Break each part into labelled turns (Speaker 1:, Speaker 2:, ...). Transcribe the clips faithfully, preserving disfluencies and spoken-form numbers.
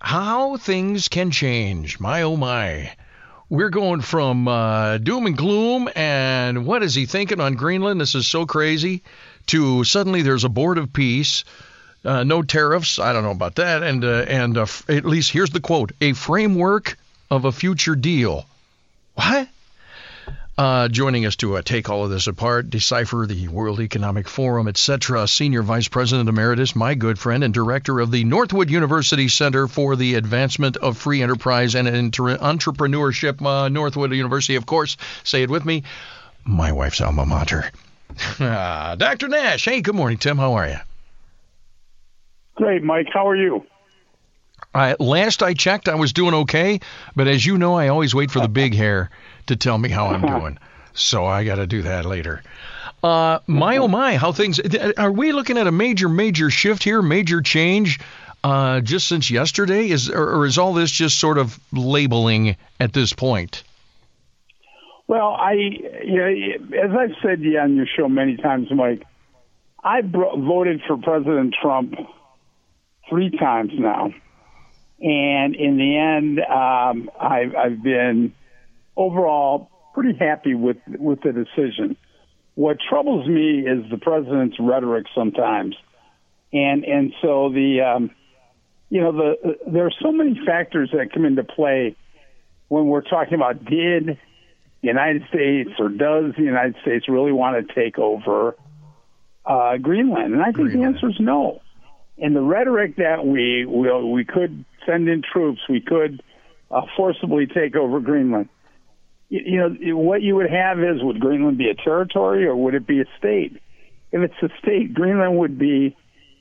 Speaker 1: How things can change. My, oh, my. We're going from uh, doom and gloom and what is he thinking on Greenland? This is so crazy. To suddenly there's a board of peace. Uh, no tariffs. I don't know about that. And, uh, and uh, f- at least here's the quote. A framework of a future deal. What? Uh, joining us to uh, take all of this apart, decipher the World Economic Forum, et cetera, Senior Vice President Emeritus, my good friend, and Director of the Northwood University Center for the Advancement of Free Enterprise and Inter- Entrepreneurship, uh, Northwood University, of course, say it with me, my wife's alma mater. uh, Doctor Nash, hey, good morning, Tim. How are you?
Speaker 2: Great, Mike. How are you?
Speaker 1: Uh, last I checked, I was doing okay, but as you know, I always wait for the big hair to tell me how I'm doing, so I got to do that later. Uh, my, oh my, how things, are we looking at a major, major shift here, major change uh, just since yesterday, is or, or is all this just sort of labeling at this point?
Speaker 2: Well, I, you know, as I've said yeah, on your show many times, Mike, I bro- voted for President Trump three times now. And in the end, um, I've, I've been overall pretty happy with with the decision. What troubles me is the president's rhetoric sometimes, and and so the um, you know the there are so many factors that come into play when we're talking about did the United States or does the United States really want to take over uh, Greenland? And I think Greenland. The answer is no. And the rhetoric that we will we could send in troops, we could uh, forcibly take over Greenland. You, you know, what you would have is, would Greenland be a territory or would it be a state? If it's a state, Greenland would be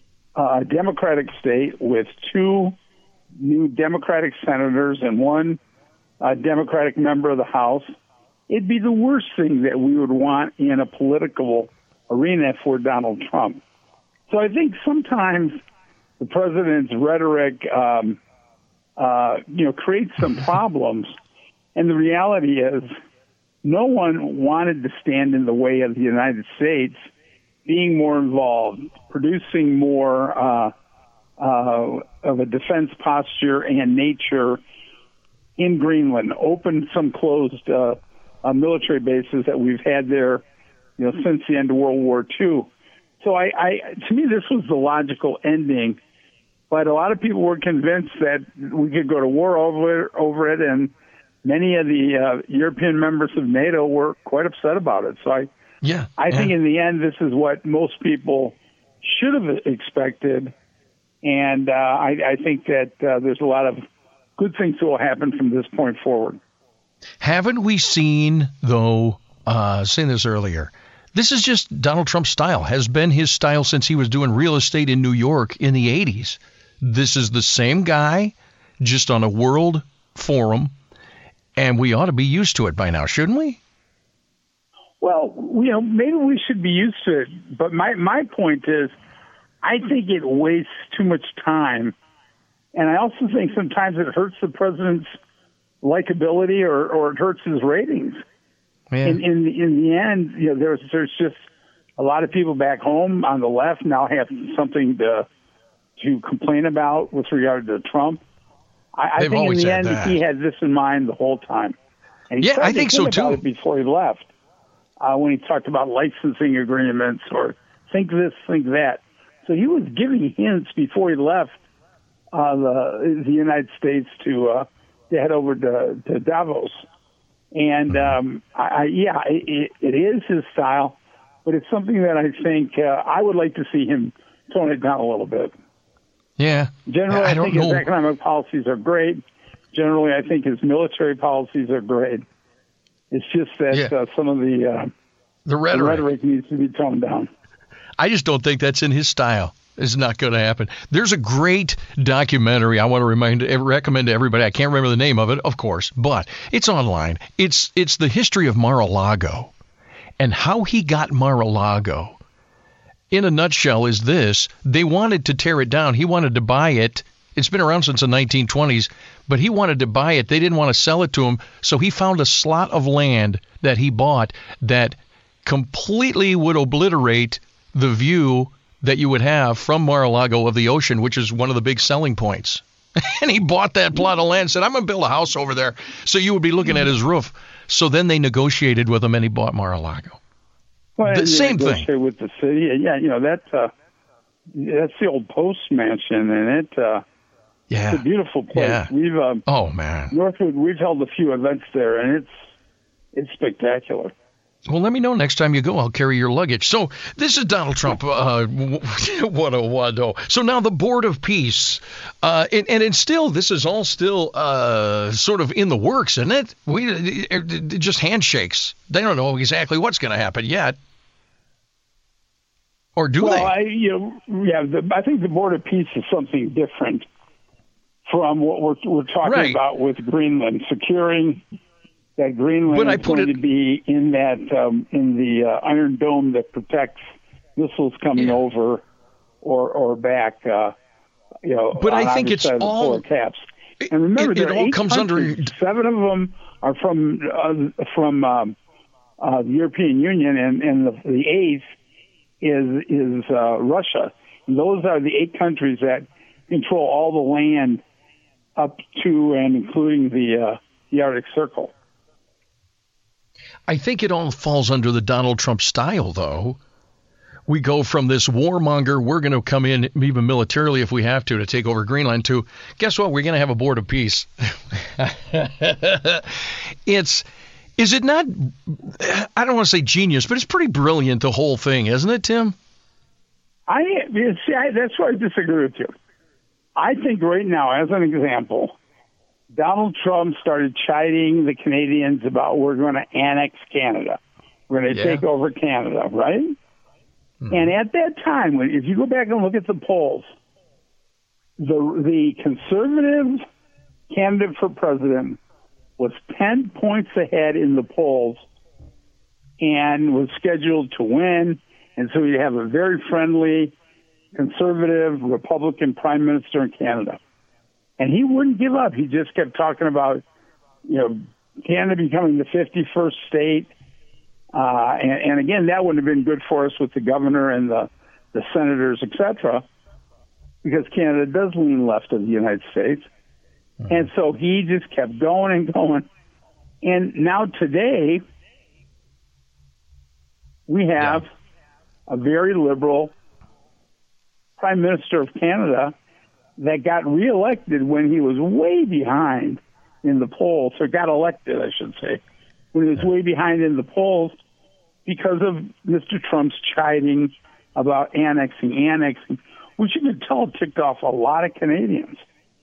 Speaker 2: a Democratic state with two new Democratic senators and one uh, Democratic member of the House. It'd be the worst thing that we would want in a political arena for Donald Trump. So I think sometimes the president's rhetoric, um, uh, you know, creates some problems. And the reality is no one wanted to stand in the way of the United States being more involved, producing more uh, uh, of a defense posture and nature in Greenland, open some closed uh, uh, military bases that we've had there, you know, since the end of World War Two. So I, I, to me, this was the logical ending, but a lot of people were convinced that we could go to war over it, over it, and many of the uh, European members of NATO were quite upset about it. So I,
Speaker 1: yeah,
Speaker 2: I
Speaker 1: yeah.
Speaker 2: think in the end, this is what most people should have expected, and uh, I, I think that uh, there's a lot of good things that will happen from this point forward.
Speaker 1: Haven't we seen, though, uh, saying this earlier, this is just Donald Trump's style, has been his style since he was doing real estate in New York in the eighties. This is the same guy, just on a world forum, and we ought to be used to it by now, shouldn't we?
Speaker 2: Well, you know, maybe we should be used to it, but my, my point is I think it wastes too much time, and I also think sometimes it hurts the president's likability or, or it hurts his ratings.
Speaker 1: Yeah.
Speaker 2: In, in in the end, you know, there's there's just a lot of people back home on the left now have something to to complain about with regard to Trump. I, I think in the end that. he had this in mind the whole time, and he
Speaker 1: yeah, I think so
Speaker 2: think about
Speaker 1: too.
Speaker 2: It before he left, uh, when he talked about licensing agreements or think this, think that. So he was giving hints before he left uh, the the United States to uh, to head over to, to Davos. And, um, I, I, yeah, it, it is his style, but it's something that I think uh, I would like to see him tone it down a little bit.
Speaker 1: Yeah.
Speaker 2: Generally,
Speaker 1: I,
Speaker 2: I,
Speaker 1: don't
Speaker 2: think
Speaker 1: know.
Speaker 2: his economic policies are great. Generally, I think his military policies are great. It's just that
Speaker 1: yeah.
Speaker 2: uh, some of the, uh,
Speaker 1: the, rhetoric.
Speaker 2: the rhetoric needs to be toned down.
Speaker 1: I just don't think that's in his style. It's not going to happen. There's a great documentary I want to remind, recommend to everybody. I can't remember the name of it, of course, but it's online. It's it's the history of Mar-a-Lago and how he got Mar-a-Lago. In a nutshell is this. They wanted to tear it down. He wanted to buy it. It's been around since the nineteen twenties, but he wanted to buy it. They didn't want to sell it to him, so he found a slot of land that he bought that completely would obliterate the view that you would have from Mar-a-Lago of the ocean, which is one of the big selling points. And he bought that plot of land and said, I'm going to build a house over there. So you would be looking at his roof. So then they negotiated with him and he bought Mar-a-Lago.
Speaker 2: Well,
Speaker 1: The same thing.
Speaker 2: With the city. Yeah, you know, that's, uh, that's the old Post Mansion, and it, uh,
Speaker 1: yeah.
Speaker 2: it's a beautiful place.
Speaker 1: Yeah.
Speaker 2: We've, um,
Speaker 1: oh, man.
Speaker 2: Northwood, we've held a few events there, and it's, it's spectacular.
Speaker 1: Well, let me know next time you go. I'll carry your luggage. So this is Donald Trump. Uh, what a wado. So now the Board of Peace. Uh, and, and it's still, this is all still uh, sort of in the works, isn't it? We it, it, just handshakes. They don't know exactly what's going to happen yet. Or do
Speaker 2: well,
Speaker 1: they?
Speaker 2: I, you know, yeah, the, I think the Board of Peace is something different from what we're, we're talking
Speaker 1: right.
Speaker 2: about with Greenland. Securing that Greenland
Speaker 1: but I
Speaker 2: is
Speaker 1: put
Speaker 2: going
Speaker 1: it,
Speaker 2: to be in that um, in the uh, Iron Dome that protects missiles coming
Speaker 1: yeah.
Speaker 2: over or or back. Uh, you know,
Speaker 1: but
Speaker 2: on
Speaker 1: I think
Speaker 2: either
Speaker 1: it's
Speaker 2: side of the
Speaker 1: all.
Speaker 2: polar caps. And remember,
Speaker 1: it,
Speaker 2: there
Speaker 1: it
Speaker 2: are
Speaker 1: all
Speaker 2: eight
Speaker 1: comes
Speaker 2: countries.
Speaker 1: under.
Speaker 2: Seven of them are from uh, from um, uh, the European Union, and and the, the eighth is is uh, Russia. And those are the eight countries that control all the land up to and including the uh, the Arctic Circle.
Speaker 1: I think it all falls under the Donald Trump style, though. We go from this warmonger, we're going to come in even militarily if we have to to take over Greenland, to guess what? We're going to have a Board of Peace. It's, is it not, I don't want to say genius, but it's pretty brilliant, the whole thing, isn't it, Tim?
Speaker 2: I see. I, that's why I disagree with you. I think right now, as an example, Donald Trump started chiding the Canadians about we're going to annex Canada. We're going to
Speaker 1: yeah.
Speaker 2: take over Canada, right? Mm-hmm. And at that time, when if you go back and look at the polls, the the conservative candidate for president was ten points ahead in the polls and was scheduled to win. And so you have a very friendly, conservative Republican prime minister in Canada. And he wouldn't give up. He just kept talking about, you know, Canada becoming the fifty-first state. Uh, and, and again, that wouldn't have been good for us with the governor and the, the senators, et cetera, because Canada does lean left of the United States. Mm-hmm. And so he just kept going and going. And now today, we have yeah. a very liberal prime minister of Canada that got reelected when he was way behind in the polls, or got elected, I should say, when he was way behind in the polls because of Mister Trump's chiding about annexing, annexing, which you could tell ticked off a lot of Canadians.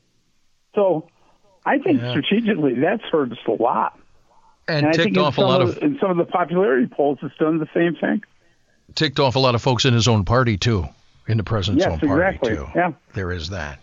Speaker 2: So I think yeah. strategically that's hurt us a lot.
Speaker 1: And,
Speaker 2: and
Speaker 1: ticked
Speaker 2: I think
Speaker 1: off a lot of,
Speaker 2: of in some of the popularity polls, it's done the same thing.
Speaker 1: Ticked off a lot of folks in his own party too, in the president's
Speaker 2: yes,
Speaker 1: own party
Speaker 2: exactly.
Speaker 1: too.
Speaker 2: Yeah,
Speaker 1: there is that.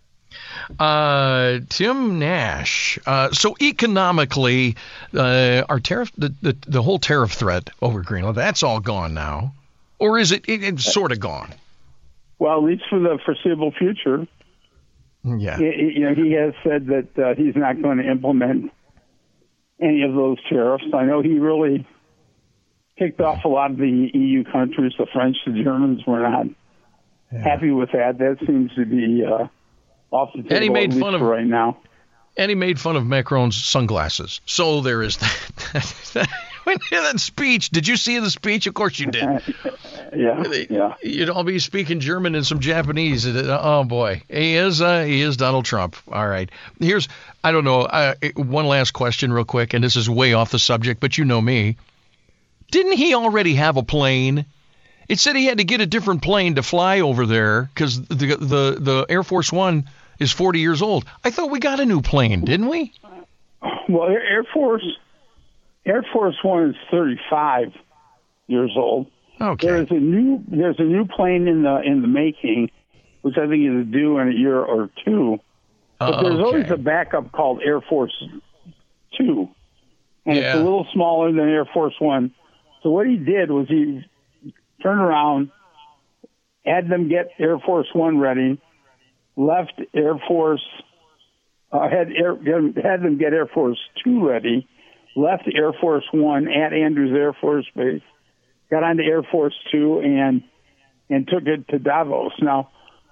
Speaker 1: Uh, Tim Nash. Uh, so economically, uh, our tariff, the, the the whole tariff threat over Greenland, that's all gone now, or is it? it it's sort of gone.
Speaker 2: Well, at least for the foreseeable future.
Speaker 1: Yeah.
Speaker 2: He, you know, he has said that uh, he's not going to implement any of those tariffs. I know he really kicked off a lot of the E U countries. The French, the Germans were not yeah. happy with that. That seems to be uh, off the table
Speaker 1: and he made
Speaker 2: at least
Speaker 1: fun of,
Speaker 2: for right now.
Speaker 1: And he made fun of Macron's sunglasses. So there is that. When you hear that speech, did you see the speech? Of course you did.
Speaker 2: yeah, yeah.
Speaker 1: You'd all be speaking German and some Japanese. Oh boy, he is uh, he is Donald Trump. All right. Here's I don't know uh, one last question real quick, and this is way off the subject, but you know me. Didn't he already have a plane? It said he had to get a different plane to fly over there because the the the Air Force One is forty years old. I thought we got a new plane, didn't we?
Speaker 2: Well, Air Force. Air Force One is thirty-five years old.
Speaker 1: Okay.
Speaker 2: There's a new there's a new plane in the in the making, which I think is due in a year or two. But
Speaker 1: uh,
Speaker 2: there's
Speaker 1: okay.
Speaker 2: always a backup called Air Force Two, and
Speaker 1: yeah.
Speaker 2: it's a little smaller than Air Force One. So what he did was he turned around, had them get Air Force One ready, left Air Force uh, had Air, had them get Air Force Two ready. Left Air Force One at Andrews Air Force Base, got onto Air Force Two, and and took it to Davos. Now,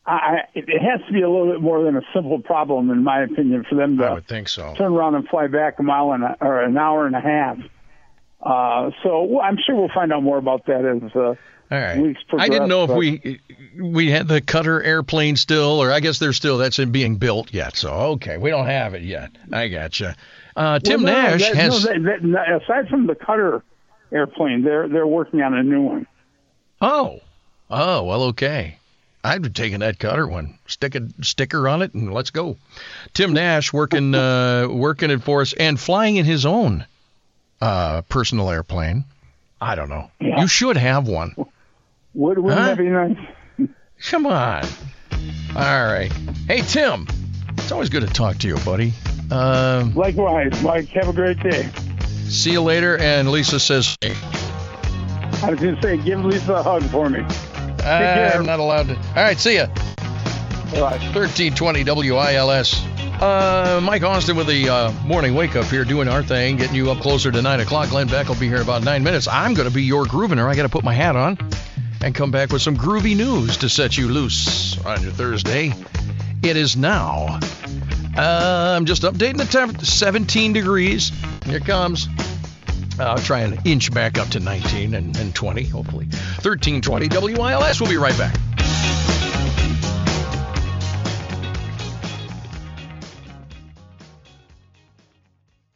Speaker 2: I, it has to be a little bit more than a simple problem, in my opinion, for them to
Speaker 1: I would think so.
Speaker 2: turn around and fly back a mile and a, or an hour and a half. Uh, so well, I'm sure we'll find out more about that as uh,
Speaker 1: All right.
Speaker 2: weeks progress.
Speaker 1: I didn't know if
Speaker 2: but-
Speaker 1: we we had the Cutter airplane still, or I guess there's still that's in being built yet. So okay, we don't have it yet. I gotcha. Uh, Tim
Speaker 2: well, no,
Speaker 1: Nash
Speaker 2: that,
Speaker 1: has.
Speaker 2: No, that, that, aside from the Cutter airplane, they're they're working on a new one.
Speaker 1: Oh, oh well, okay. I'd be taking that Cutter one, stick a sticker on it, and let's go. Tim Nash working uh, working it for us and flying in his own uh, personal airplane. I don't know.
Speaker 2: Yeah.
Speaker 1: You should have one.
Speaker 2: Would, wouldn't
Speaker 1: Huh?
Speaker 2: that be nice?
Speaker 1: Come on. All right. Hey, Tim. It's always good to talk to you, buddy. Um,
Speaker 2: Likewise, Mike. Have a great day.
Speaker 1: see you later. And Lisa says, hey,
Speaker 2: I was going to say, give Lisa a hug for me. care.
Speaker 1: I'm not allowed to. All right, see ya.
Speaker 2: Bye.
Speaker 1: thirteen twenty W I L S. Uh, Mike Austin with the uh, morning wake up here, doing our thing, getting you up closer to nine o'clock. Glenn Beck will be here in about nine minutes. I'm going to be your groovener. I got to put my hat on and come back with some groovy news to set you loose on your Thursday. It is now. Uh, I'm just updating the temperature. seventeen degrees. Here it comes. I'll try and inch back up to nineteen and, and twenty, hopefully. thirteen twenty W I L S. We'll be right back.